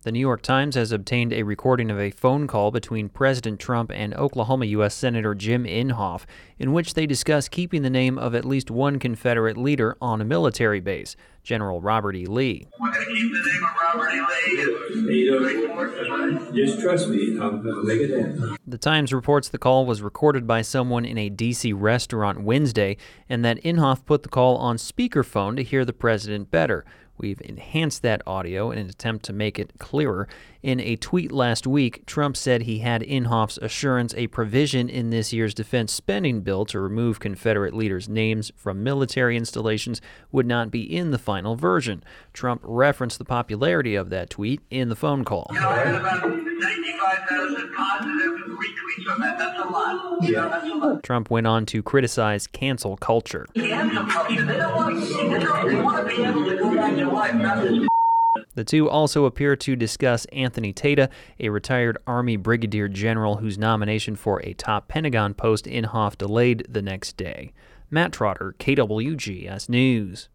The New York Times has obtained a recording of a phone call between President Trump and Oklahoma U.S. Senator Jim Inhofe, in which they discuss keeping the name of at least one Confederate leader on a military base, General Robert E. Lee. We're going to keep the name of Robert E. Lee. Just trust me, I'll make it happen. The Times reports the call was recorded by someone in a D.C. restaurant Wednesday, and that Inhofe put the call on speakerphone to hear the president better. We've enhanced that audio in an attempt to make it clearer. In a tweet last week, Trump said he had Inhofe's assurance a provision in this year's defense spending bill to remove Confederate leaders' names from military installations would not be in the final version. Trump referenced the popularity of that tweet in the phone call. I had about 95,000 positive retweets on that. That's a lot. That's a lot. Trump went on to criticize cancel culture. Cancel culture. They don't want to be able to go back to life, not this. The two also appear to discuss Anthony Tata, a retired Army brigadier general whose nomination for a top Pentagon post Inhofe delayed the next day. Matt Trotter, KWGS News.